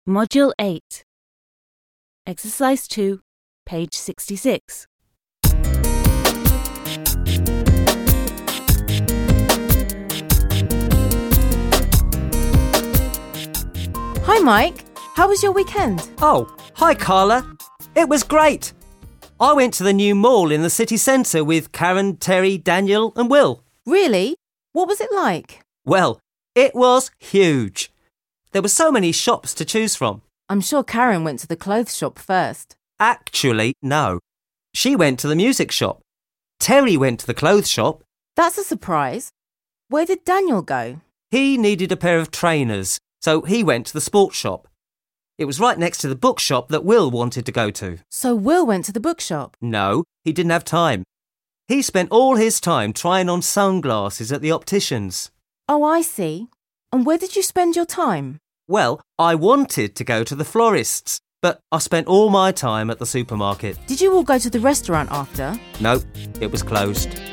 Module 8. Exercise 2, page 66. Hi Mike, how was your weekend? Oh, hi Carla. It was great. I went to the new mall in the city centre with Karen, Terry, Daniel and Will. Really? What was it like? Well, it was huge. There were so many shops to choose from. I'm sure Karen went to the clothes shop first. Actually, no. She went to the music shop. Terry went to the clothes shop. That's a surprise. Where did Daniel go? He needed a pair of trainers, so he went to the sports shop. It was right next to the bookshop that Will wanted to go to. So Will went to the bookshop? No, he didn't have time. He spent all his time trying on sunglasses at the opticians. Oh, I see. And where did you spend your time? Well, I wanted to go to the florist's, but I spent all my time at the supermarket. Did you all go to the restaurant after? No, it was closed.